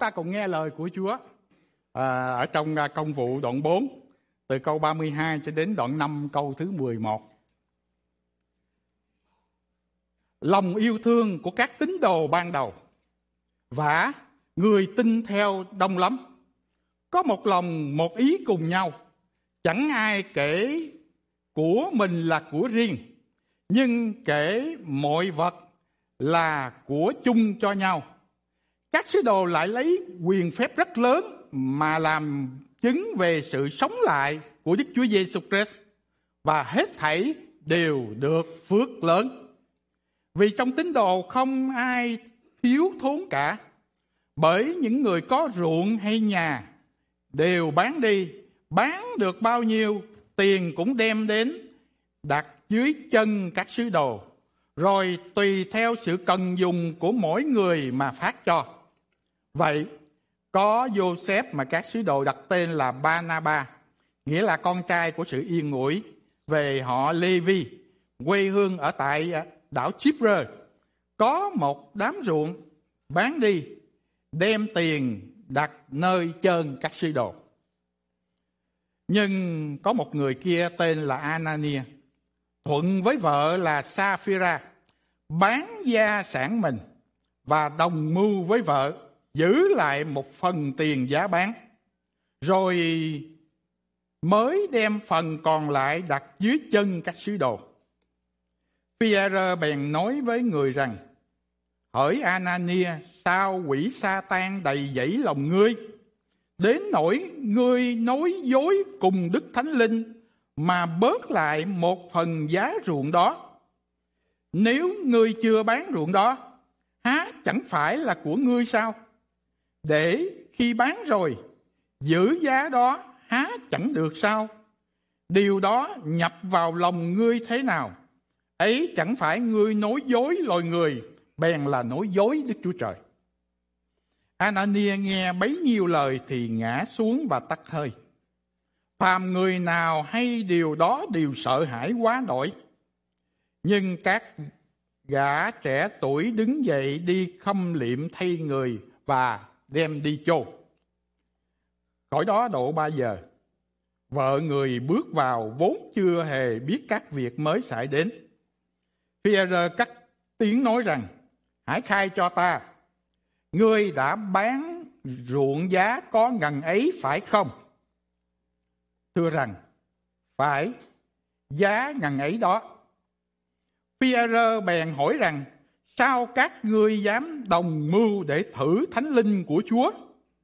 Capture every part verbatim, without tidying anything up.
ta cùng nghe lời của Chúa à, ở trong Công vụ đoạn bốn, từ câu ba mươi hai cho đến đoạn năm câu thứ mười một. Lòng yêu thương của các tín đồ ban đầu, và người tin theo đông lắm, có một lòng một ý cùng nhau, chẳng ai kể của mình là của riêng, nhưng kể mọi vật là của chung cho nhau. Các sứ đồ lại lấy quyền phép rất lớn mà làm chứng về sự sống lại của Đức Chúa Giêsu Christ, và hết thảy đều được phước lớn. Vì trong tín đồ không ai thiếu thốn cả, bởi những người có ruộng hay nhà đều bán đi, bán được bao nhiêu tiền cũng đem đến đặt dưới chân các sứ đồ, rồi tùy theo sự cần dùng của mỗi người mà phát cho. Vậy có Joseph mà các sứ đồ đặt tên là Barnabas, nghĩa là con trai của sự yên ủi, về họ Lê-vi, quê hương ở tại đảo Chipre, có một đám ruộng bán đi, đem tiền đặt nơi chân các sứ đồ. Nhưng có một người kia tên là Anania, thuận với vợ là Sa-phi-ra, bán gia sản mình và đồng mưu với vợ giữ lại một phần tiền giá bán, rồi mới đem phần còn lại đặt dưới chân các sứ đồ. Phi-e-rơ bèn nói với người rằng: hỡi Anania, sao quỷ Sa-tan đầy dẫy lòng ngươi, đến nỗi ngươi nói dối cùng Đức Thánh Linh mà bớt lại một phần giá ruộng đó? Nếu ngươi chưa bán ruộng đó, há chẳng phải là của ngươi sao? Để khi bán rồi, giữ giá đó há chẳng được sao? Điều đó nhập vào lòng ngươi thế nào? Ấy chẳng phải ngươi nói dối loài người, bèn là nói dối Đức Chúa Trời. Anania nghe bấy nhiêu lời thì ngã xuống và tắt hơi. Phàm người nào hay điều đó đều sợ hãi quá đổi. Nhưng các gã trẻ tuổi đứng dậy đi khâm liệm thay người và đem đi chôn. Khỏi đó độ ba giờ, vợ người bước vào vốn chưa hề biết các việc mới xảy đến. Phi-e-rơ cất tiếng nói rằng: hãy khai cho ta, ngươi đã bán ruộng giá có ngần ấy phải không? Thưa rằng: phải, giá ngần ấy đó. Phi-e-rơ bèn hỏi rằng: sao các ngươi dám đồng mưu để thử Thánh Linh của Chúa?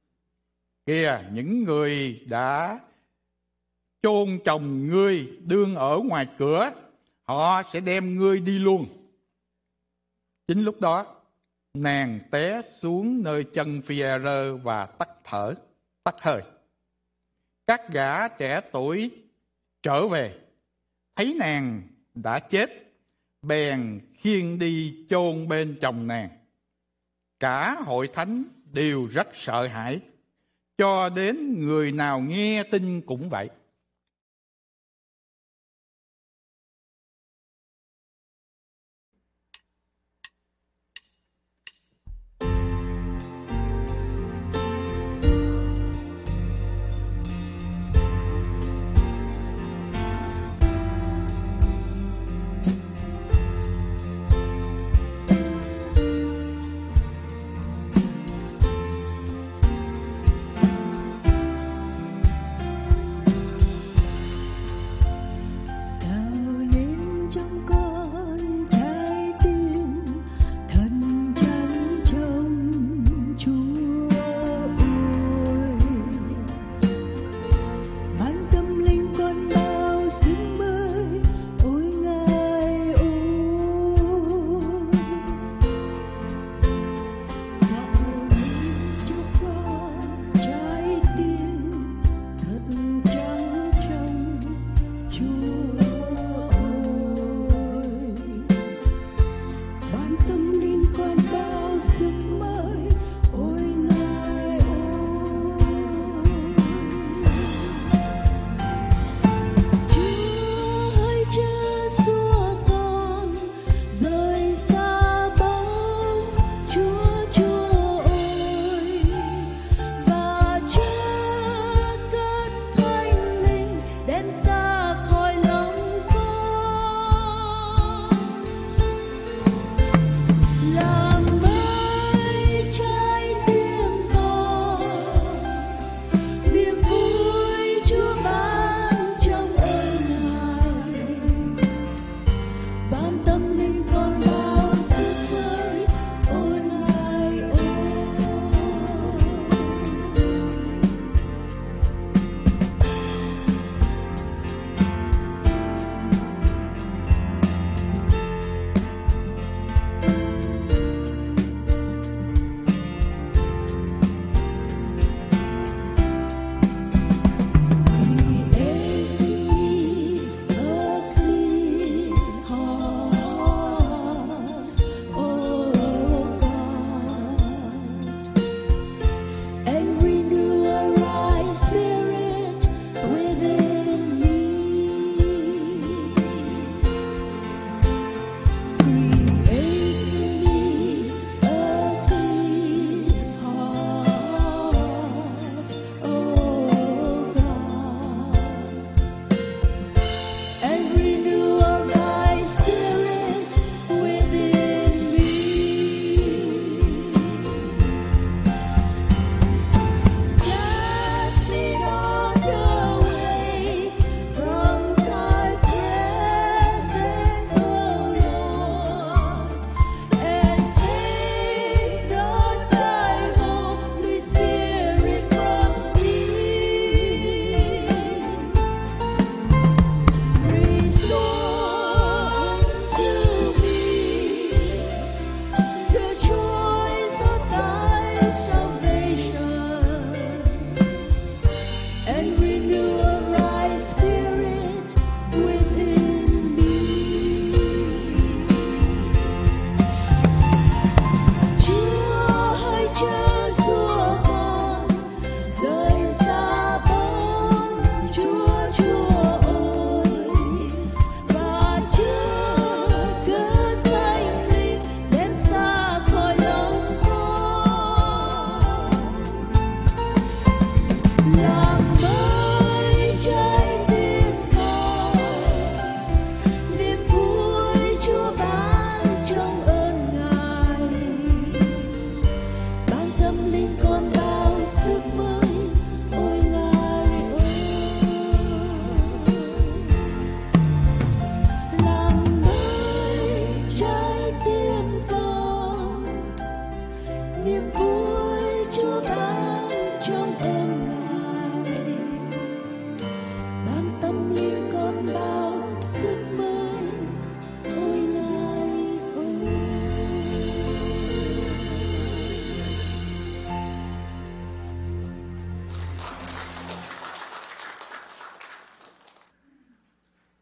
Kìa, những người đã chôn chồng ngươi đương ở ngoài cửa, họ sẽ đem ngươi đi luôn. Chính lúc đó, nàng té xuống nơi chân Phi-e-rơ và tắt thở, tắt hơi. Các gã trẻ tuổi trở về, thấy nàng đã chết, bèn khiêng đi chôn bên chồng nàng. Cả hội thánh đều rất sợ hãi, cho đến người nào nghe tin cũng vậy.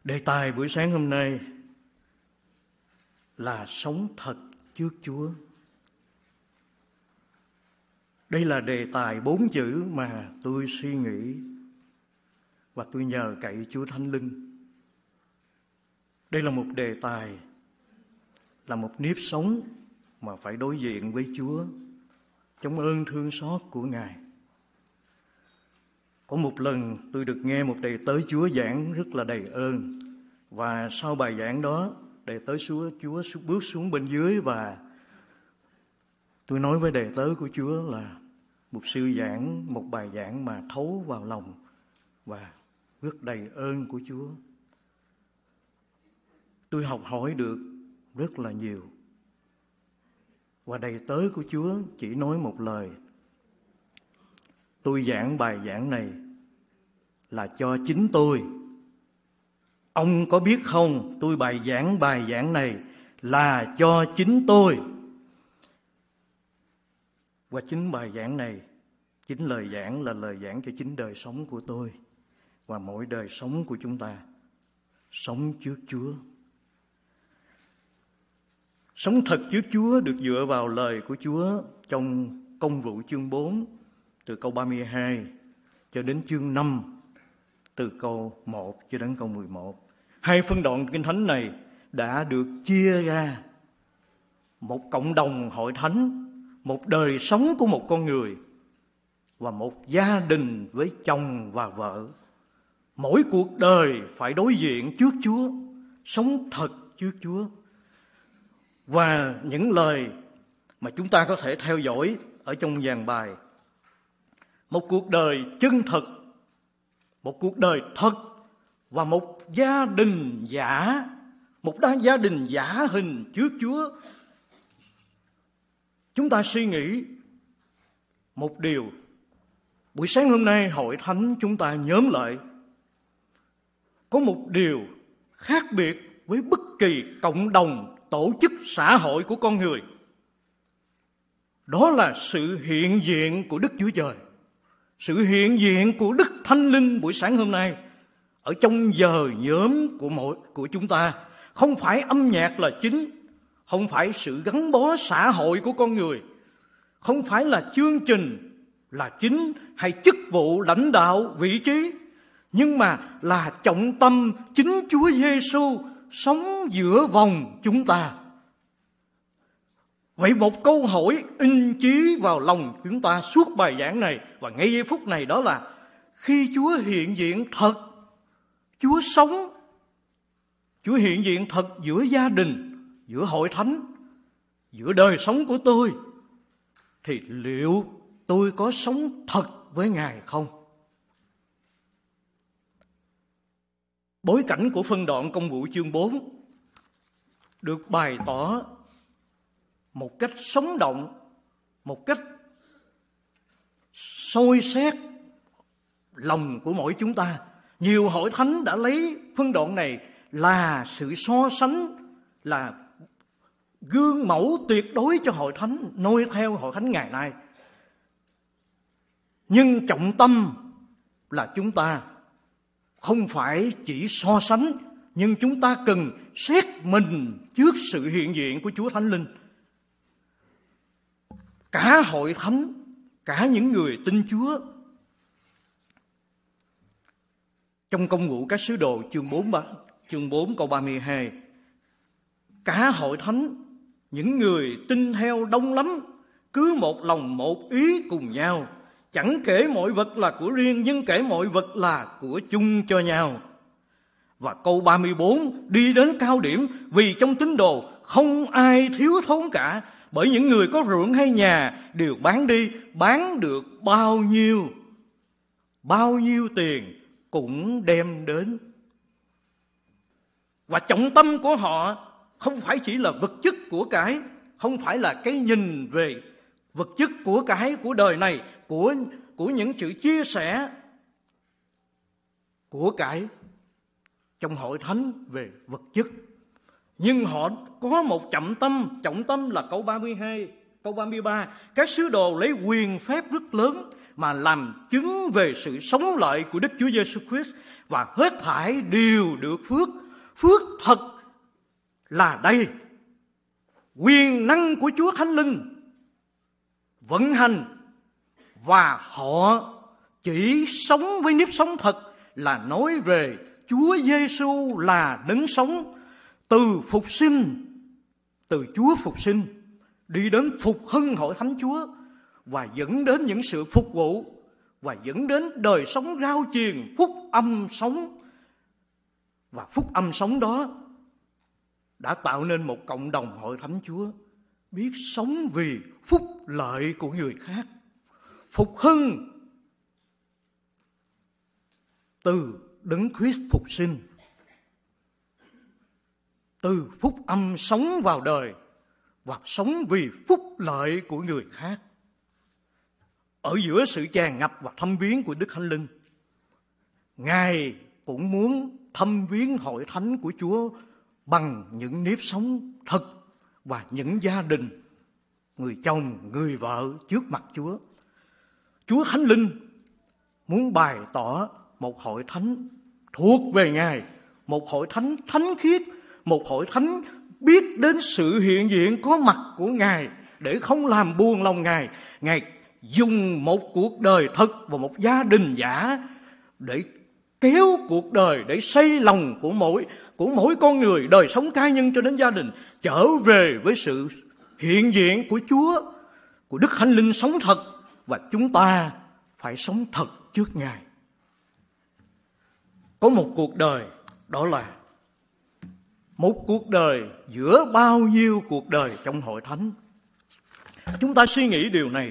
Đề tài buổi sáng hôm nay là sống thật trước Chúa. Đây là đề tài bốn chữ mà tôi suy nghĩ và tôi nhờ cậy Chúa Thánh Linh. Đây là một đề tài, là một nếp sống mà phải đối diện với Chúa trong ơn thương xót của Ngài. Có một lần tôi được nghe một đầy tớ Chúa giảng rất là đầy ơn. Và sau bài giảng đó, đầy tớ Chúa, Chúa bước xuống bên dưới và tôi nói với đầy tớ của Chúa là một sư giảng, một bài giảng mà thấu vào lòng và rất đầy ơn của Chúa. Tôi học hỏi được rất là nhiều. Và đầy tớ của Chúa chỉ nói một lời: tôi giảng bài giảng này là cho chính tôi. Ông có biết không, tôi bài giảng bài giảng này là cho chính tôi. Và chính bài giảng này, chính lời giảng là lời giảng cho chính đời sống của tôi và mỗi đời sống của chúng ta. Sống trước Chúa. Sống thật trước Chúa được dựa vào lời của Chúa trong Công vụ chương bốn, từ câu ba mươi hai cho đến chương năm, từ câu một cho đến câu mười một. Hai phân đoạn Kinh Thánh này đã được chia ra một cộng đồng hội thánh, một đời sống của một con người và một gia đình với chồng và vợ. Mỗi cuộc đời phải đối diện trước Chúa, sống thật trước Chúa. Và những lời mà chúng ta có thể theo dõi ở trong dàn bài: một cuộc đời chân thật, một cuộc đời thật và một gia đình giả, một đa gia đình giả hình trước Chúa. Chúng ta suy nghĩ một điều, buổi sáng hôm nay hội thánh chúng ta nhóm lại, có một điều khác biệt với bất kỳ cộng đồng, tổ chức xã hội của con người. Đó là sự hiện diện của Đức Chúa Trời, sự hiện diện của Đức Thánh Linh buổi sáng hôm nay ở trong giờ nhóm của mỗi của chúng ta. Không phải âm nhạc là chính, không phải sự gắn bó xã hội của con người, không phải là chương trình là chính hay chức vụ lãnh đạo vị trí, nhưng mà là trọng tâm chính Chúa Giêsu sống giữa vòng chúng ta. Vậy một câu hỏi in chí vào lòng chúng ta suốt bài giảng này và ngay giây phút này, đó là khi Chúa hiện diện thật, Chúa sống, Chúa hiện diện thật giữa gia đình, giữa hội thánh, giữa đời sống của tôi, thì liệu tôi có sống thật với Ngài không? Bối cảnh của phân đoạn Công vụ chương bốn được bày tỏ một cách sống động, một cách soi xét lòng của mỗi chúng ta. Nhiều hội thánh đã lấy phân đoạn này là sự so sánh, là gương mẫu tuyệt đối cho hội thánh, noi theo hội thánh ngày nay. Nhưng trọng tâm là chúng ta không phải chỉ so sánh, nhưng chúng ta cần xét mình trước sự hiện diện của Chúa Thánh Linh. Cả hội thánh, cả những người tin Chúa. Trong Công vụ các sứ đồ chương bốn, chương bốn câu ba mươi hai, cả hội thánh, những người tin theo đông lắm, cứ một lòng một ý cùng nhau, chẳng kể mọi vật là của riêng, nhưng kể mọi vật là của chung cho nhau. Và câu ba mươi bốn đi đến cao điểm: vì trong tín đồ không ai thiếu thốn cả, bởi những người có ruộng hay nhà đều bán đi, bán được bao nhiêu, bao nhiêu tiền cũng đem đến. Và trọng tâm của họ không phải chỉ là vật chất của cải, không phải là cái nhìn về vật chất của cải của đời này, của, của những sự chia sẻ của cải trong hội thánh về vật chất. Nhưng họ có một trọng tâm, trọng tâm là câu ba mươi hai, câu ba mươi ba. Các sứ đồ lấy quyền phép rất lớn mà làm chứng về sự sống lại của Đức Chúa Giêsu Christ, và hết thảy đều được phước. Phước thật là đây. Quyền năng của Chúa Thánh Linh vận hành, và họ chỉ sống với nếp sống thật là nói về Chúa Giêsu là đấng sống, từ phục sinh, từ Chúa phục sinh đi đến phục hưng hội thánh Chúa, và dẫn đến những sự phục vụ, và dẫn đến đời sống rao truyền phúc âm sống. Và phúc âm sống đó đã tạo nên một cộng đồng hội thánh Chúa biết sống vì phúc lợi của người khác, phục hưng từ đấng Christ phục sinh, từ phúc âm sống vào đời và sống vì phúc lợi của người khác. Ở giữa sự tràn ngập và thăm viếng của Đức Thánh Linh, Ngài cũng muốn thăm viếng hội thánh của Chúa bằng những nếp sống thật và những gia đình, người chồng, người vợ trước mặt Chúa. Chúa Thánh Linh muốn bày tỏ một hội thánh thuộc về Ngài, một hội thánh thánh khiết, một hội thánh biết đến sự hiện diện có mặt của Ngài để không làm buồn lòng Ngài. Ngài dùng một cuộc đời thật và một gia đình giả để kéo cuộc đời, để xây lòng của mỗi của mỗi con người, đời sống cá nhân cho đến gia đình, trở về với sự hiện diện của Chúa, của Đức Thánh Linh sống thật, và chúng ta phải sống thật trước Ngài. Có một cuộc đời, đó là một cuộc đời giữa bao nhiêu cuộc đời trong hội thánh. Chúng ta suy nghĩ điều này.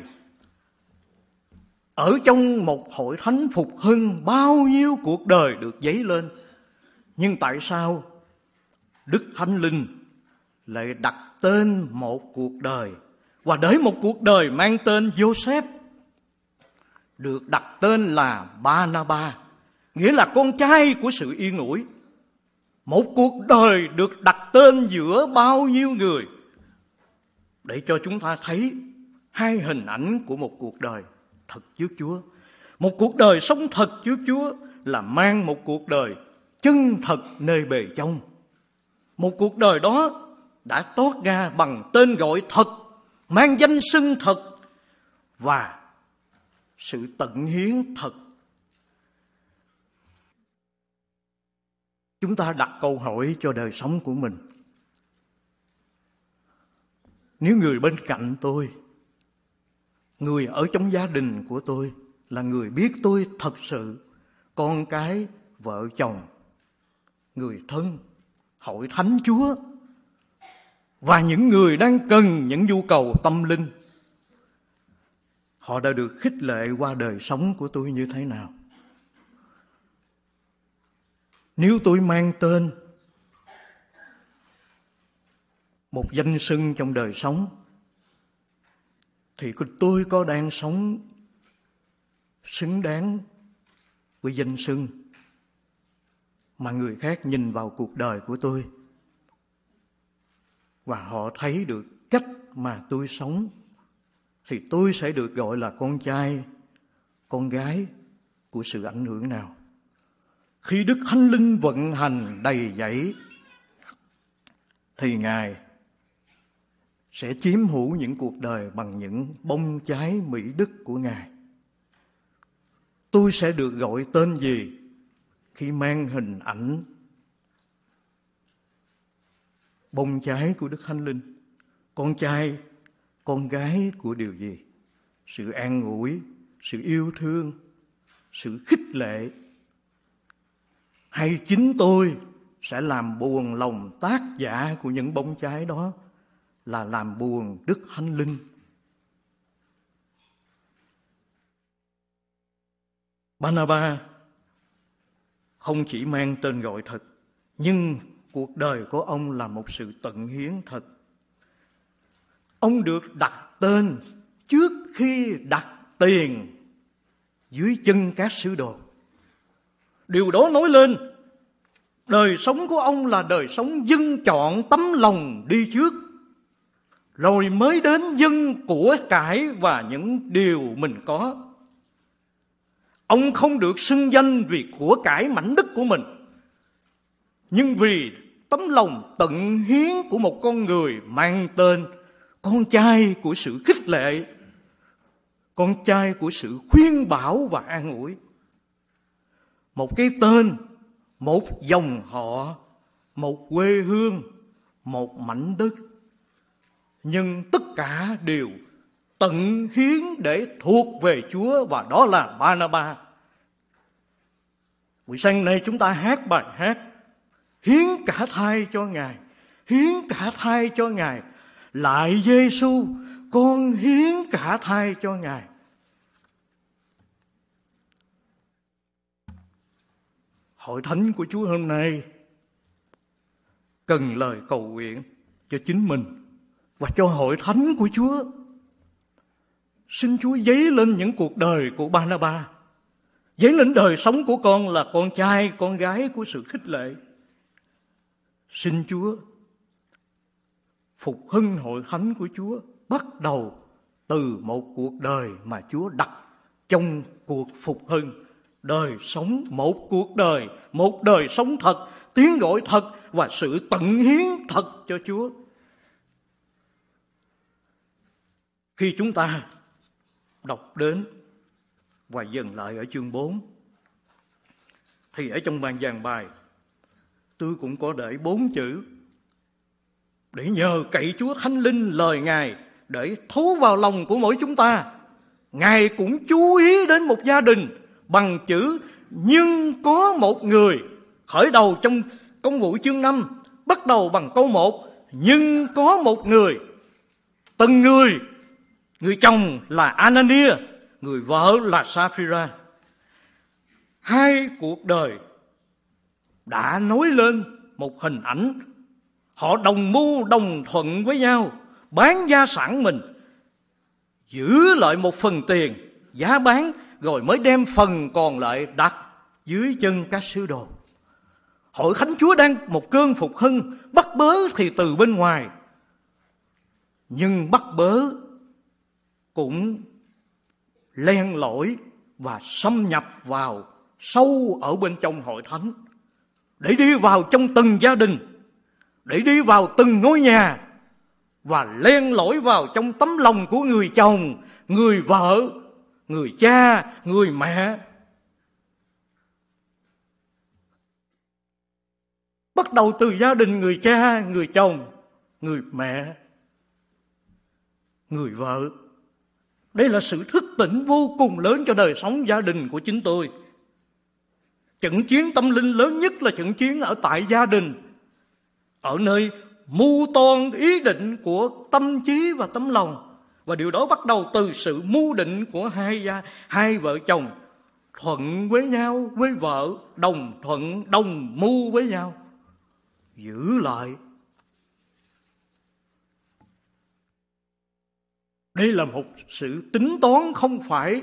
Ở trong một hội thánh phục hưng, bao nhiêu cuộc đời được dấy lên, nhưng tại sao Đức Thánh Linh lại đặt tên một cuộc đời, và để một cuộc đời mang tên Joseph được đặt tên là Barnabas, nghĩa là con trai của sự yên ủi. Một cuộc đời được đặt tên giữa bao nhiêu người, để cho chúng ta thấy hai hình ảnh của một cuộc đời thật trước Chúa. Một cuộc đời sống thật trước Chúa là mang một cuộc đời chân thật nơi bề trong. Một cuộc đời đó đã toát ra bằng tên gọi thật, mang danh xưng thật và sự tận hiến thật. Chúng ta đặt câu hỏi cho đời sống của mình. Nếu người bên cạnh tôi, người ở trong gia đình của tôi là người biết tôi thật sự, con cái, vợ chồng, người thân, hội thánh Chúa, và những người đang cần những nhu cầu tâm linh, họ đã được khích lệ qua đời sống của tôi như thế nào? Nếu tôi mang tên một danh xưng trong đời sống, thì tôi có đang sống xứng đáng với danh xưng mà người khác nhìn vào cuộc đời của tôi và họ thấy được cách mà tôi sống, thì tôi sẽ được gọi là con trai, con gái của sự ảnh hưởng nào? Khi Đức Thánh Linh vận hành đầy dẫy, thì Ngài sẽ chiếm hữu những cuộc đời bằng những bông trái mỹ đức của Ngài. Tôi sẽ được gọi tên gì khi mang hình ảnh bông trái của Đức Thánh Linh? Con trai, con gái của điều gì? Sự an ủi, sự yêu thương, sự khích lệ. Hay chính tôi sẽ làm buồn lòng tác giả của những bông trái đó, là làm buồn Đức Thánh Linh? Barnabas không chỉ mang tên gọi thật, nhưng cuộc đời của ông là một sự tận hiến thật. Ông được đặt tên trước khi đặt tiền dưới chân các sứ đồ. Điều đó nói lên đời sống của ông là đời sống dân chọn tấm lòng đi trước, rồi mới đến dân của cải và những điều mình có. Ông không được xưng danh vì của cải mảnh đất của mình, nhưng vì tấm lòng tận hiến của một con người mang tên con trai của sự khích lệ, con trai của sự khuyên bảo và an ủi. Một cái tên, một dòng họ, một quê hương, một mảnh đất, nhưng tất cả đều tận hiến để thuộc về Chúa, và đó là Ba-na-ba. Buổi sáng nay chúng ta hát bài hát hiến cả thai cho Ngài, hiến cả thai cho Ngài. Lại Giê-xu, con hiến cả thai cho Ngài. Hội thánh của Chúa hôm nay cần lời cầu nguyện cho chính mình và cho hội thánh của Chúa. Xin Chúa dấy lên những cuộc đời của Ba-na-ba, dấy lên đời sống của con là con trai, con gái của sự khích lệ. Xin Chúa phục hưng hội thánh của Chúa, bắt đầu từ một cuộc đời mà Chúa đặt trong cuộc phục hưng. Đời sống, một cuộc đời, một đời sống thật, tiếng gọi thật và sự tận hiến thật cho Chúa. Khi chúng ta đọc đến và dừng lại ở chương bốn, thì ở trong ban giảng bài tôi cũng có để bốn chữ: để nhờ cậy Chúa Thánh Linh lời Ngài để thấu vào lòng của mỗi chúng ta. Ngài cũng chú ý đến một gia đình bằng chữ nhưng có một người. Khởi đầu trong Công vụ chương năm bắt đầu bằng câu một: nhưng có một người. Từng người, người chồng là Anania, người vợ là Sa-phi-ra. Hai cuộc đời đã nói lên một hình ảnh. Họ đồng mưu đồng thuận với nhau, bán gia sản mình, giữ lại một phần tiền giá bán, rồi mới đem phần còn lại đặt dưới chân các sứ đồ. Hội thánh Chúa đang một cơn phục hưng, bắt bớ thì từ bên ngoài, nhưng bắt bớ cũng len lỏi và xâm nhập vào sâu ở bên trong hội thánh, để đi vào trong từng gia đình, để đi vào từng ngôi nhà và len lỏi vào trong tấm lòng của người chồng, người vợ, người cha, người mẹ. Bắt đầu từ gia đình người cha, người chồng, người mẹ, người vợ. Đây là sự thức tỉnh vô cùng lớn cho đời sống gia đình của chính tôi. Trận chiến tâm linh lớn nhất là trận chiến ở tại gia đình, ở nơi mưu toan ý định của tâm trí và tấm lòng. Và điều đó bắt đầu từ sự mưu định của hai gia, hai vợ chồng thuận với nhau, với vợ, đồng thuận, đồng mưu với nhau, giữ lại. Đây là một sự tính toán không phải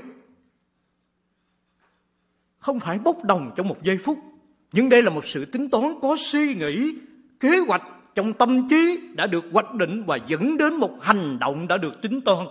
không phải bốc đồng trong một giây phút, nhưng đây là một sự tính toán có suy nghĩ, kế hoạch trong tâm trí đã được hoạch định và dẫn đến một hành động đã được tính toán.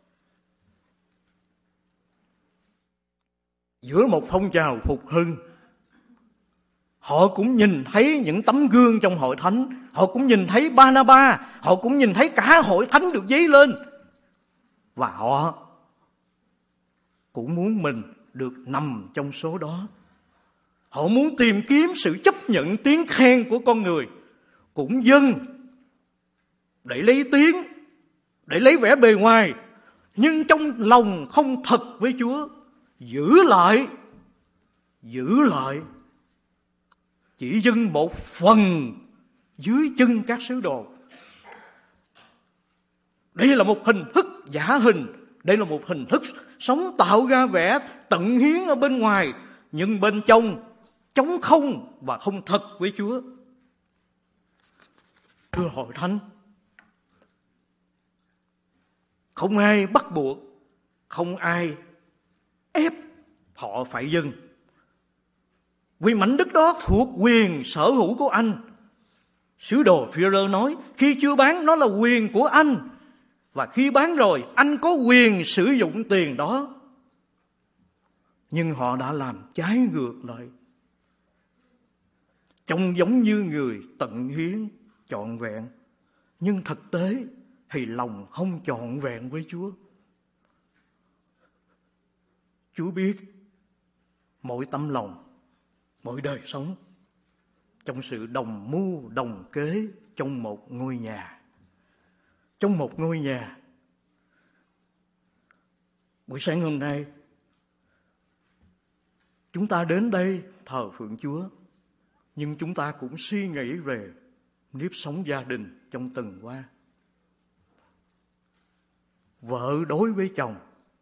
Giữa một phong trào phục hưng, họ cũng nhìn thấy những tấm gương trong hội thánh, họ cũng nhìn thấy Ba-na-ba, họ cũng nhìn thấy cả hội thánh được dấy lên, và họ cũng muốn mình được nằm trong số đó. Họ muốn tìm kiếm sự chấp nhận tiếng khen của con người, cũng dâng để lấy tiếng, để lấy vẻ bề ngoài, nhưng trong lòng không thật với Chúa. Giữ lại, giữ lại, chỉ dâng một phần dưới chân các sứ đồ. Đây là một hình thức giả hình, đây là một hình thức sống tạo ra vẻ tận hiến ở bên ngoài, nhưng bên trong trống không và không thật với Chúa. Thưa hội thánh, không ai bắt buộc, không ai ép họ phải dâng, vì mảnh đất đó thuộc quyền sở hữu của anh. Sứ đồ Phi-rơ nói khi chưa bán nó là quyền của anh, và khi bán rồi anh có quyền sử dụng tiền đó. nhưng họ đã làm trái ngược lại. Trông giống như người tận hiến trọn vẹn, nhưng thực tế thì lòng không trọn vẹn với Chúa. Chúa biết mỗi tấm lòng, mỗi đời sống trong sự đồng mưu đồng kế trong một ngôi nhà. Trong một ngôi nhà. Buổi sáng hôm nay chúng ta đến đây thờ phượng Chúa, nhưng chúng ta cũng suy nghĩ về nếp sống gia đình trong tuần qua. Vợ đối với chồng,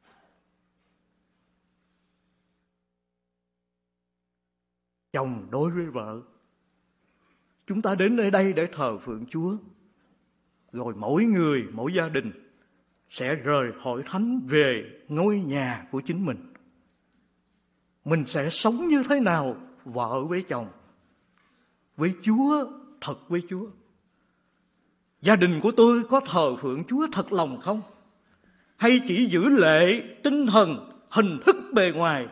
chồng đối với vợ. Chúng ta đến nơi đây để thờ phượng Chúa, rồi mỗi người, mỗi gia đình sẽ rời hội thánh về ngôi nhà của chính mình. Mình sẽ sống như thế nào? Vợ với chồng, với Chúa, thật với Chúa. Gia đình của tôi có thờ phượng Chúa thật lòng không? Hay chỉ giữ lệ tinh thần, hình thức bề ngoài?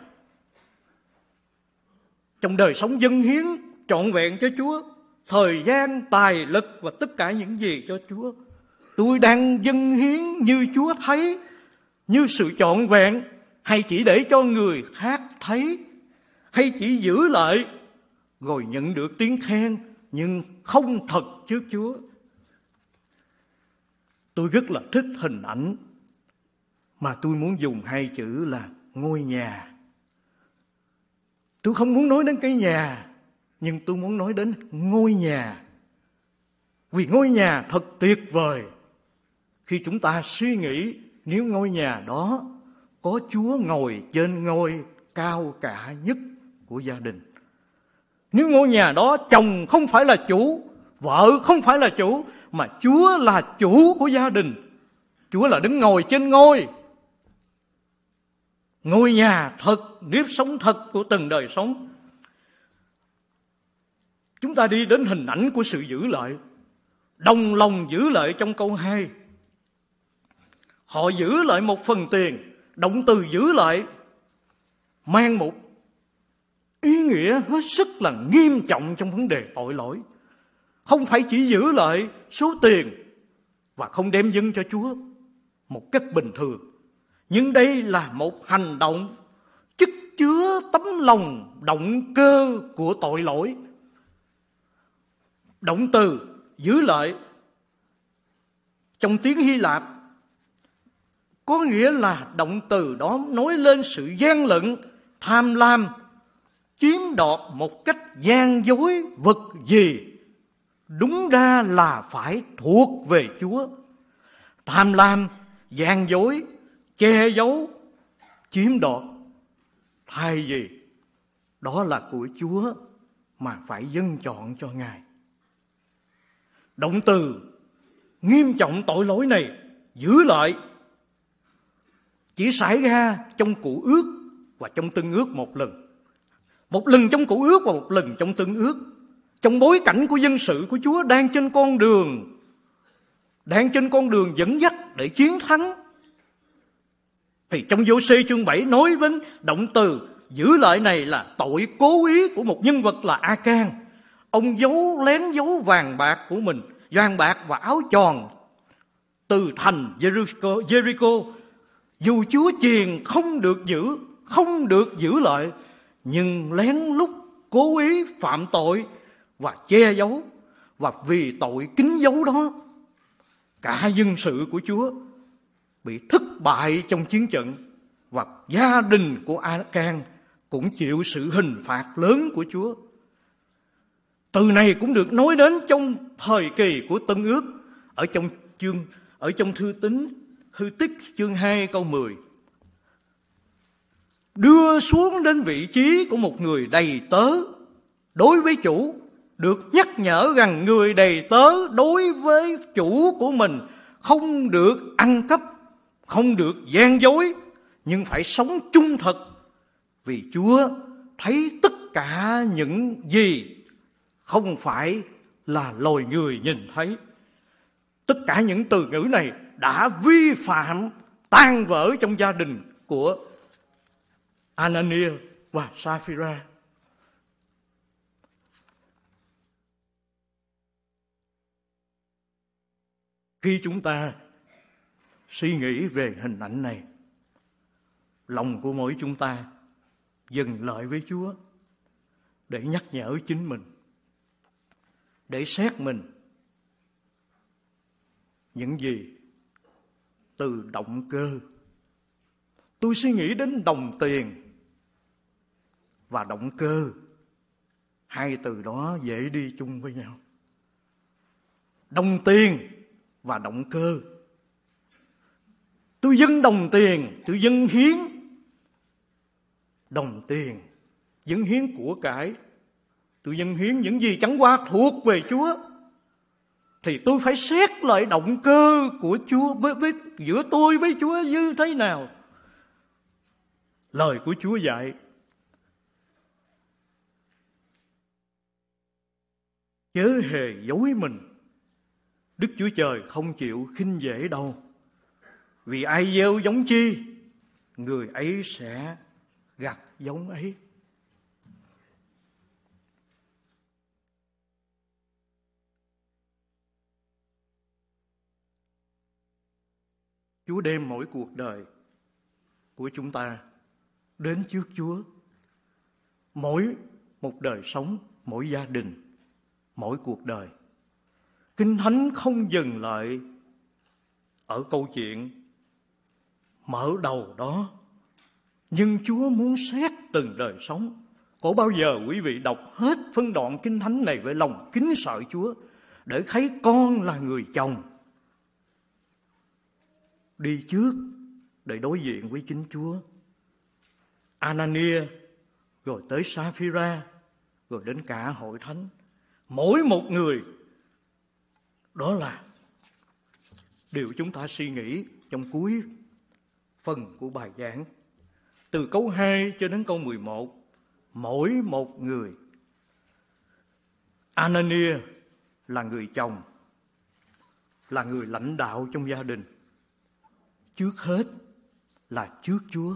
Trong đời sống dâng hiến trọn vẹn cho Chúa, thời gian, tài lực và tất cả những gì cho Chúa, tôi đang dâng hiến như Chúa thấy, như sự trọn vẹn, hay chỉ để cho người khác thấy, hay chỉ giữ lại rồi nhận được tiếng khen nhưng không thật trước Chúa? Tôi rất là thích hình ảnh mà tôi muốn dùng hai chữ là ngôi nhà. Tôi không muốn nói đến cái nhà, nhưng tôi muốn nói đến ngôi nhà. Vì ngôi nhà thật tuyệt vời khi chúng ta suy nghĩ nếu ngôi nhà đó có Chúa ngồi trên ngôi cao cả nhất của gia đình. Nếu ngôi nhà đó chồng không phải là chủ, vợ không phải là chủ, mà Chúa là chủ của gia đình. Chúa là đứng ngồi trên ngôi. Ngôi nhà thật, nếp sống thật của từng đời sống. Chúng ta đi đến hình ảnh của sự giữ lại. Đồng lòng giữ lại trong câu hai. Họ giữ lại một phần tiền. Động từ giữ lại mang một ý nghĩa hết sức là nghiêm trọng trong vấn đề tội lỗi. Không phải chỉ giữ lại số tiền và không đem dâng cho Chúa một cách bình thường, nhưng đây là một hành động chất chứa tấm lòng động cơ của tội lỗi. Động từ giữ lại trong tiếng Hy Lạp có nghĩa là động từ đó nói lên sự gian lận, tham lam, chiếm đoạt một cách gian dối vật gì đúng ra là phải thuộc về Chúa. Tham lam, gian dối, che giấu, chiếm đoạt, thay vì đó là của Chúa mà phải dâng chọn cho Ngài. Động từ nghiêm trọng tội lỗi này giữ lại chỉ xảy ra trong Cựu Ước và trong Tân Ước một lần. Một lần trong Cựu Ước và một lần trong Tân Ước. Trong bối cảnh của dân sự của Chúa đang trên con đường, đang trên con đường dẫn dắt để chiến thắng. Thì trong Giô-xê chương bảy nói với động từ giữ lại này là tội cố ý của một nhân vật là A-can. Ông giấu lén giấu vàng bạc của mình, vàng bạc và áo tròn từ thành Jericho, Jericho. Dù Chúa truyền không được giữ, không được giữ lại, nhưng lén lút cố ý phạm tội và che giấu. Và vì tội kín giấu đó, cả dân sự của Chúa bị thất bại trong chiến trận. Và gia đình của A-can cũng chịu sự hình phạt lớn của Chúa. Từ này cũng được nói đến trong thời kỳ của Tân Ước, ở trong chương ở trong thư tín Thư Tích chương hai câu mười. Đưa xuống đến vị trí của một người đầy tớ đối với chủ, được nhắc nhở rằng người đầy tớ đối với chủ của mình không được ăn cắp, không được gian dối, nhưng phải sống trung thực. Vì Chúa thấy tất cả những gì không phải là loài người nhìn thấy. Tất cả những từ ngữ này đã vi phạm tan vỡ trong gia đình của Anania và Sapphira. Khi chúng ta suy nghĩ về hình ảnh này, lòng của mỗi chúng ta dừng lại với Chúa để nhắc nhở chính mình, để xét mình những gì từ động cơ. Tôi suy nghĩ đến đồng tiền và động cơ, hai từ đó dễ đi chung với nhau. Đồng tiền và động cơ. Tôi dâng đồng tiền, tôi dâng hiến đồng tiền, dâng hiến của cải, tôi dâng hiến những gì chẳng qua thuộc về Chúa, thì tôi phải xét lại động cơ của Chúa với, với, giữa tôi với Chúa như thế nào. Lời của Chúa dạy: chớ hề dối mình, Đức Chúa Trời không chịu khinh dễ đâu. Vì ai gieo giống chi, người ấy sẽ gặt giống ấy. Chúa đem mỗi cuộc đời của chúng ta đến trước Chúa. Mỗi một đời sống, mỗi gia đình, mỗi cuộc đời. Kinh Thánh không dừng lại ở câu chuyện mở đầu đó, nhưng Chúa muốn xét từng đời sống. Có bao giờ quý vị đọc hết phân đoạn Kinh Thánh này với lòng kính sợ Chúa, để thấy con là người chồng đi trước để đối diện với chính Chúa. Anania, rồi tới Sapphira, rồi đến cả hội thánh. Mỗi một người, đó là điều chúng ta suy nghĩ trong cuối phần của bài giảng. Từ câu hai cho đến câu mười một, mỗi một người. Anania là người chồng, là người lãnh đạo trong gia đình. Trước hết là trước Chúa.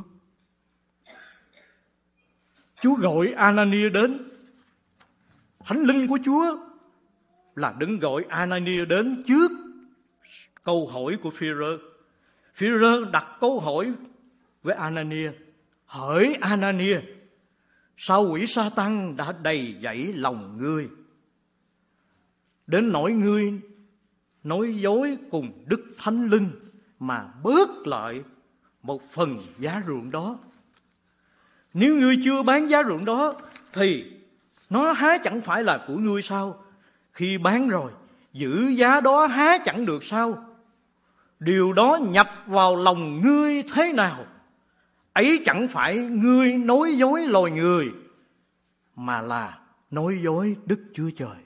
Chúa gọi Anania đến. Thánh linh của Chúa là đứng gọi Anania đến trước câu hỏi của Phi-rơ. Phi-rơ đặt câu hỏi với Anania: hỡi Anania, sao quỷ Sa-tăng đã đầy dẫy lòng ngươi, đến nỗi ngươi nói dối cùng Đức Thánh Linh mà bớt lại một phần giá ruộng đó? Nếu ngươi chưa bán giá ruộng đó thì nó há chẳng phải là của ngươi sao? Khi bán rồi, giữ giá đó há chẳng được sao? Điều đó nhập vào lòng ngươi thế nào? Ấy chẳng phải ngươi nói dối loài người, mà là nói dối Đức Chúa Trời.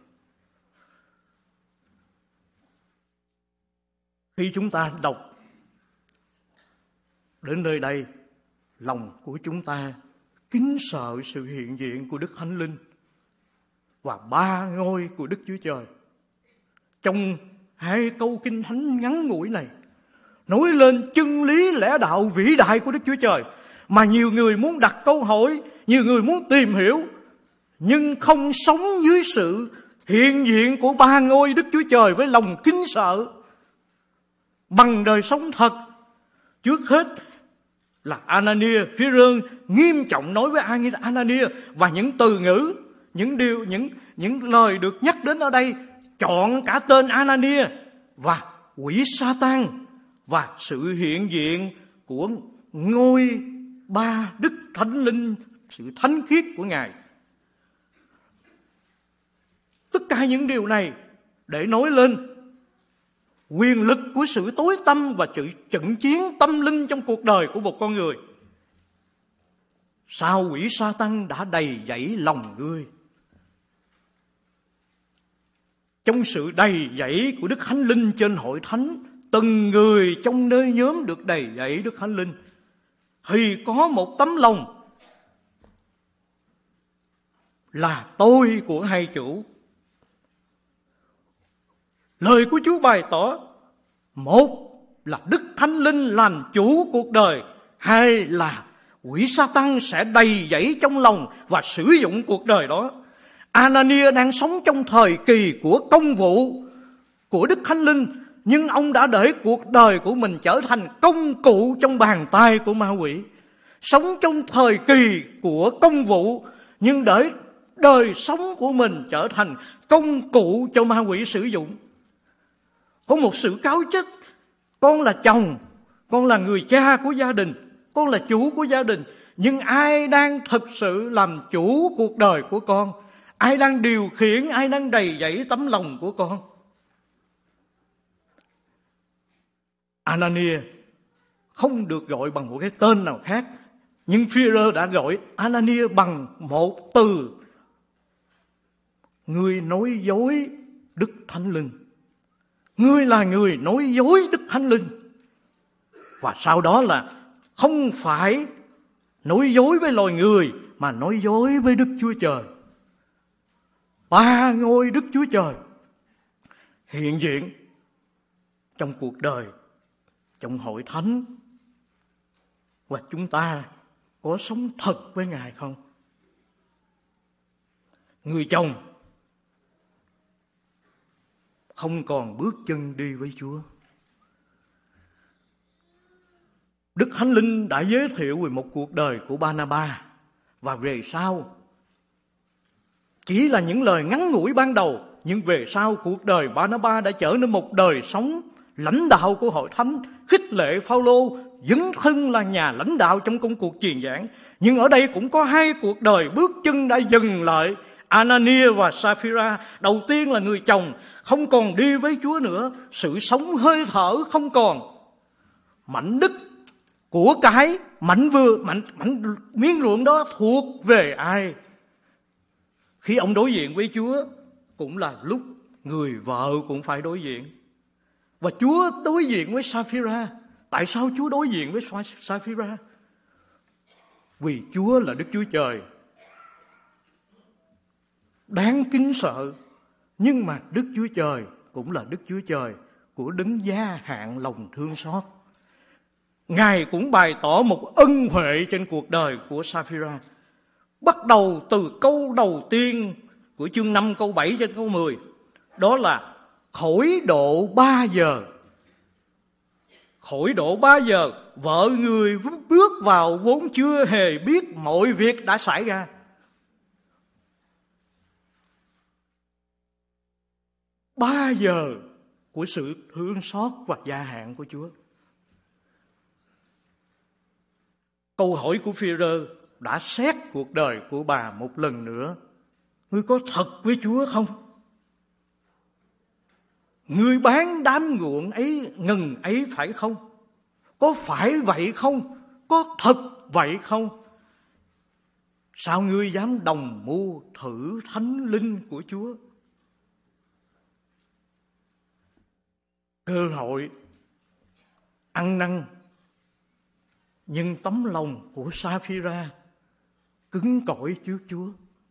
Khi chúng ta đọc đến nơi đây, lòng của chúng ta kính sợ sự hiện diện của Đức Thánh Linh và ba ngôi của Đức Chúa Trời. Trong hai câu Kinh Thánh ngắn ngủi này, nói lên chân lý lẽ đạo vĩ đại của Đức Chúa Trời mà nhiều người muốn đặt câu hỏi, nhiều người muốn tìm hiểu, nhưng không sống dưới sự hiện diện của ba ngôi Đức Chúa Trời với lòng kính sợ bằng đời sống thật. Trước hết là Anania, Phi-rơ nghiêm trọng nói với Anania, và những từ ngữ, những điều, những những lời được nhắc đến ở đây chọn cả tên Anania và quỷ Sa-tan và sự hiện diện của ngôi ba Đức Thánh Linh, sự thánh khiết của Ngài. Tất cả những điều này để nói lên quyền lực của sự tối tăm và sự trận chiến tâm linh trong cuộc đời của một con người. Sao quỷ Sa-tăng đã đầy dẫy lòng ngươi? Trong sự đầy dẫy của Đức Thánh Linh trên hội thánh, từng người trong nơi nhóm được đầy dẫy Đức Thánh Linh, thì có một tấm lòng là tôi của hai chủ. Lời của Chúa bày tỏ: một là Đức Thánh Linh làm chủ cuộc đời, hai là quỷ Sa-tan sẽ đầy dẫy trong lòng và sử dụng cuộc đời đó. Anania đang sống trong thời kỳ của công vụ của Đức Thánh Linh, nhưng ông đã để cuộc đời của mình trở thành công cụ trong bàn tay của ma quỷ. Sống trong thời kỳ của công vụ, nhưng để đời sống của mình trở thành công cụ cho ma quỷ sử dụng. Có một sự cáo trách: con là chồng, con là người cha của gia đình, con là chủ của gia đình, nhưng ai đang thực sự làm chủ cuộc đời của con? Ai đang điều khiển, ai đang đầy dẫy tấm lòng của con? Anania không được gọi bằng một cái tên nào khác, nhưng Phi-rơ đã gọi Anania bằng một từ: người nói dối Đức Thánh Linh. Ngươi là người nói dối Đức Thánh Linh. Và sau đó là không phải nói dối với loài người, mà nói dối với Đức Chúa Trời. Ba ngôi Đức Chúa Trời hiện diện trong cuộc đời, trong hội thánh. Và chúng ta có sống thật với Ngài không? Người chồng không còn bước chân đi với Chúa. Đức Thánh Linh đã giới thiệu về một cuộc đời của Ba-na-ba, và về sau chỉ là những lời ngắn ngủi ban đầu, nhưng về sau cuộc đời Ba-na-ba đã trở nên một đời sống lãnh đạo của hội thánh, khích lệ Phao-lô dấn thân là nhà lãnh đạo trong công cuộc truyền giảng. Nhưng ở đây cũng có hai cuộc đời bước chân đã dừng lại: Anania và Sa-phi-ra. Đầu tiên là người chồng không còn đi với Chúa nữa, sự sống hơi thở không còn, mảnh đất của cái mảnh vừa mảnh, mảnh miếng ruộng đó thuộc về ai? Khi ông đối diện với Chúa cũng là lúc người vợ cũng phải đối diện. Và Chúa đối diện với Sa-phi-ra. Tại sao Chúa đối diện với Sa-phi-ra? Vì Chúa là Đức Chúa Trời đáng kính sợ, nhưng mà Đức Chúa Trời cũng là Đức Chúa Trời của đấng gia hạn lòng thương xót. Ngài cũng bày tỏ một ân huệ trên cuộc đời của Sa-phi-ra. Bắt đầu từ câu đầu tiên của chương năm câu bảy trên câu mười, đó là khỏi độ ba giờ. Khỏi độ ba giờ, vợ người bước vào vốn chưa hề biết mọi việc đã xảy ra. Ba giờ của sự thương xót và gia hạn của Chúa. Câu hỏi của Phi-rơ đã xét cuộc đời của bà một lần nữa: ngươi có thật với Chúa không? Ngươi bán đám ruộng ấy, ngần ấy phải không? Có phải vậy không? Có thật vậy không? Sao ngươi dám đồng mưu thử Thánh Linh của Chúa? Cơ hội ăn năn, nhưng tấm lòng của Sa-phi-ra cứng cỏi trước Chúa.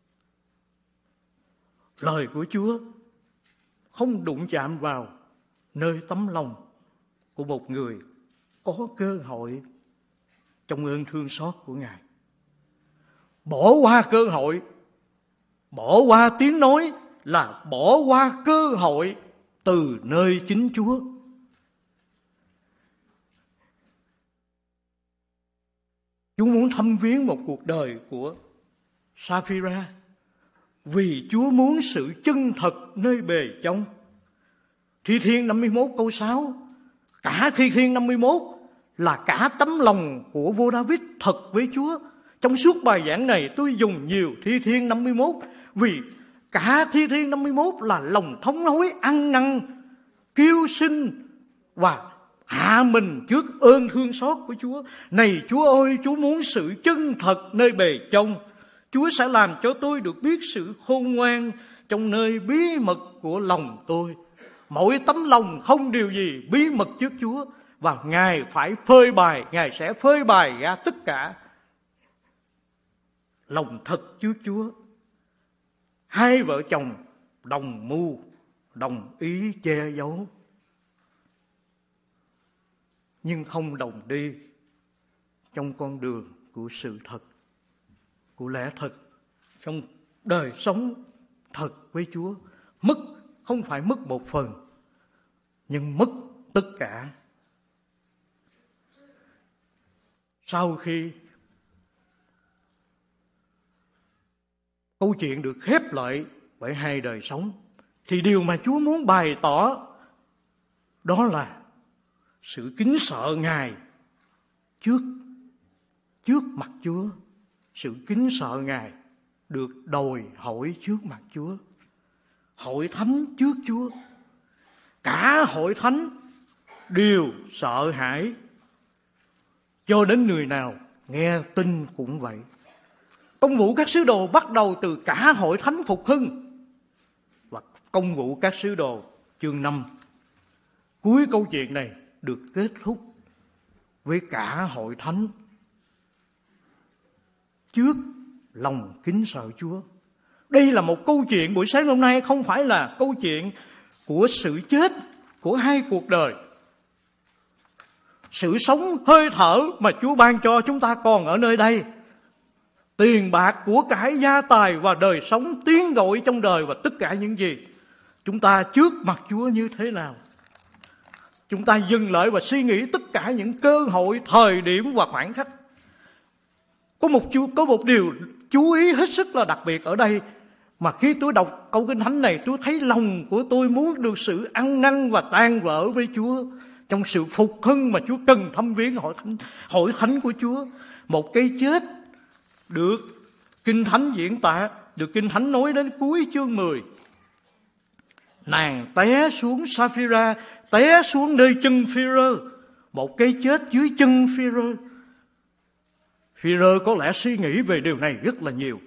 Lời của Chúa không đụng chạm vào nơi tấm lòng của một người có cơ hội trong ơn thương xót của Ngài. Bỏ qua cơ hội, bỏ qua tiếng nói là bỏ qua cơ hội từ nơi chính Chúa. Chúa muốn thăm viếng một cuộc đời của Sa-phi-ra vì Chúa muốn sự chân thật nơi bề trong. Thi Thiên năm mươi mốt câu sáu, cả Thi Thiên năm mươi mốt là cả tấm lòng của vua David thật với Chúa. Trong suốt bài giảng này tôi dùng nhiều Thi Thiên năm mươi mốt vì cả Thi Thiên năm mươi mốt là lòng thống hối, ăn năn, kêu xin và hạ mình trước ơn thương xót của Chúa. Này Chúa ơi, Chúa muốn sự chân thật nơi bề trong. Chúa sẽ làm cho tôi được biết sự khôn ngoan trong nơi bí mật của lòng tôi. Mỗi tấm lòng không điều gì bí mật trước Chúa, và Ngài phải phơi bày, Ngài sẽ phơi bày ra tất cả. Lòng thật trước Chúa. Hai vợ chồng đồng mưu, đồng ý che giấu, nhưng không đồng đi trong con đường của sự thật, của lẽ thật trong đời sống thật với Chúa. Mất không phải mất một phần, nhưng mất tất cả. Sau khi câu chuyện được khép lại bởi hai đời sống, thì điều mà Chúa muốn bày tỏ đó là sự kính sợ Ngài trước trước mặt Chúa. Sự kính sợ Ngài được đòi hỏi trước mặt Chúa. Hội thánh trước Chúa, cả hội thánh đều sợ hãi, cho đến người nào nghe tin cũng vậy. Công vụ các sứ đồ bắt đầu từ cả hội thánh phục hưng, và công vụ các sứ đồ chương năm, cuối câu chuyện này được kết thúc với cả hội thánh trước lòng kính sợ Chúa. Đây là một câu chuyện buổi sáng hôm nay, không phải là câu chuyện của sự chết của hai cuộc đời. Sự sống hơi thở mà Chúa ban cho chúng ta còn ở nơi đây. Tiền bạc, của cải, gia tài và đời sống, tiếng gọi trong đời và tất cả những gì chúng ta trước mặt Chúa như thế nào. Chúng ta dừng lại và suy nghĩ tất cả những cơ hội, thời điểm và khoảnh khắc. Có một, có một điều chú ý hết sức là đặc biệt ở đây, mà khi tôi đọc câu Kinh Thánh này, tôi thấy lòng của tôi muốn được sự ăn năn và tan vỡ với Chúa trong sự phục hưng mà Chúa cần thăm viếng hội thánh, hội thánh của Chúa. Một cái chết được Kinh Thánh diễn tả, được Kinh Thánh nói đến cuối chương mười. Nàng té xuống Sa-phi-ra, té xuống nơi chân Phi-rơ. Một cái chết dưới chân Phi-rơ. Phi-rơ có lẽ suy nghĩ về điều này rất là nhiều,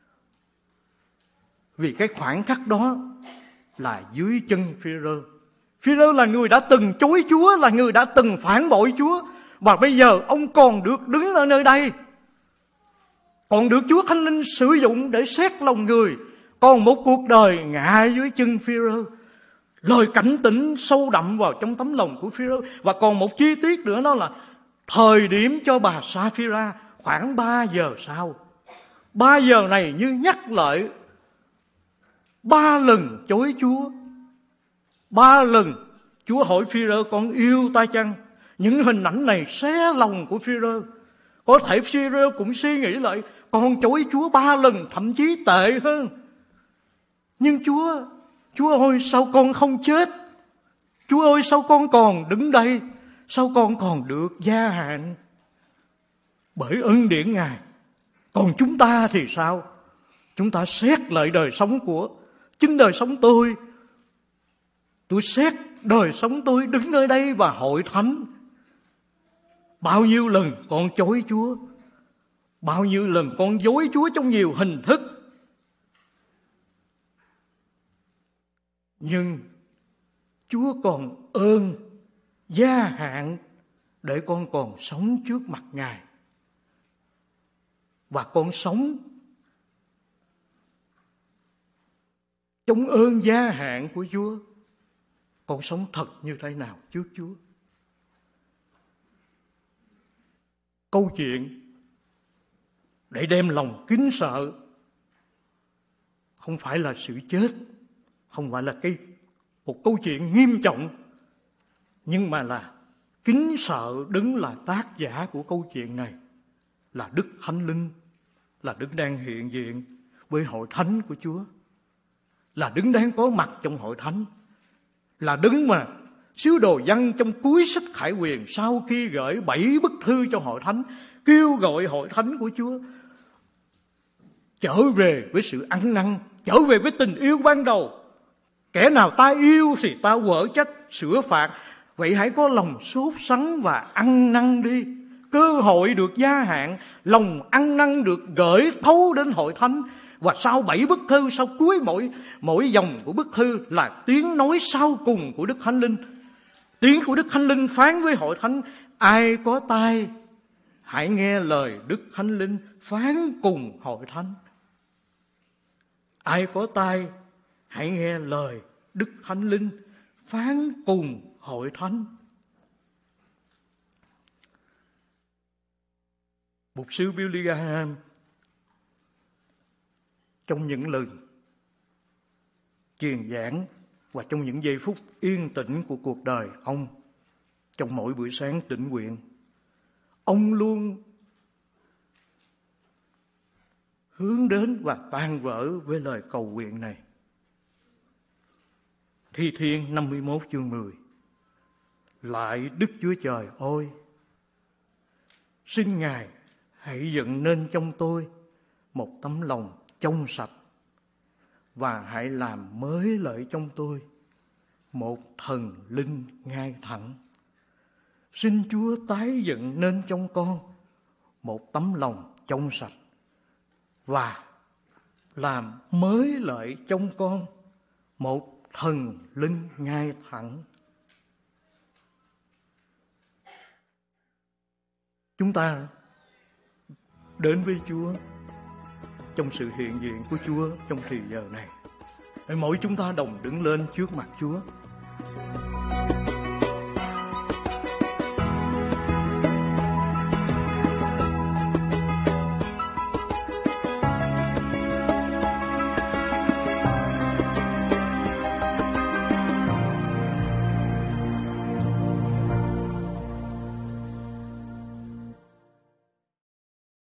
vì cái khoảnh khắc đó là dưới chân Phi-rơ. Phi-rơ là người đã từng chối Chúa, là người đã từng phản bội Chúa, và bây giờ ông còn được đứng ở nơi đây, còn được Chúa Thánh Linh sử dụng để xét lòng người. Còn một cuộc đời ngã dưới chân Phi-rơ. Lời cảnh tỉnh sâu đậm vào trong tấm lòng của Phi-rơ. Và còn một chi tiết nữa, đó là thời điểm cho bà Sa-phi-ra khoảng ba giờ sau. Ba giờ này như nhắc lại ba lần chối Chúa. Ba lần Chúa hỏi Phi-rơ, con yêu ta chăng? Những hình ảnh này xé lòng của Phi-rơ. Có thể Phi-rơ cũng suy nghĩ lại, con chối Chúa ba lần, thậm chí tệ hơn. Nhưng Chúa, Chúa ơi sao con không chết? Chúa ơi sao con còn đứng đây? Sao con còn được gia hạn bởi ân điển Ngài? Còn chúng ta thì sao? Chúng ta xét lại đời sống của chính đời sống tôi. Tôi xét đời sống tôi đứng nơi đây và hội thánh. Bao nhiêu lần con chối Chúa? Bao nhiêu lần con dối Chúa trong nhiều hình thức? Nhưng Chúa còn ơn gia hạn để con còn sống trước mặt Ngài. Và con sống trong ơn gia hạn của Chúa. Con sống thật như thế nào trước Chúa? Câu chuyện để đem lòng kính sợ không phải là sự chết, không phải là cái một câu chuyện nghiêm trọng, nhưng mà là kính sợ đứng là tác giả của câu chuyện này, là Đức Thánh Linh, là Đức đang hiện diện với hội thánh của Chúa, là Đức đang có mặt trong hội thánh, là Đức mà sứ đồ Giăng trong cuối sách Khải Huyền sau khi gửi bảy bức thư cho hội thánh, kêu gọi hội thánh của Chúa trở về với sự ăn năn, trở về với tình yêu ban đầu. Kẻ nào ta yêu thì ta quở trách, sửa phạt. Vậy hãy có lòng sốt sắng và ăn năn đi. Cơ hội được gia hạn, lòng ăn năn được gửi thấu đến hội thánh. Và sau bảy bức thư, sau cuối mỗi, mỗi dòng của bức thư là tiếng nói sau cùng của Đức Thánh Linh. Tiếng của Đức Thánh Linh phán với hội thánh: ai có tai hãy nghe lời Đức Thánh Linh phán cùng hội thánh. Ai có tai hãy nghe lời Đức Thánh Linh phán cùng hội thánh. Mục sư Billy Graham trong những lời truyền giảng và trong những giây phút yên tĩnh của cuộc đời ông, trong mỗi buổi sáng tĩnh nguyện, ông luôn hướng đến và tan vỡ với lời cầu nguyện này. Thi Thiên năm mươi mốt chương mười. Lại Đức Chúa Trời ơi, xin Ngài hãy dựng nên trong tôi một tấm lòng trong sạch, và hãy làm mới lợi trong tôi một thần linh ngay thẳng. Xin Chúa tái dựng nên trong con một tấm lòng trong sạch, và làm mới lợi trong con một thần linh ngay thẳng. Chúng ta đến với Chúa trong sự hiện diện của Chúa trong thời giờ này. Hãy mỗi chúng ta đồng đứng lên trước mặt Chúa.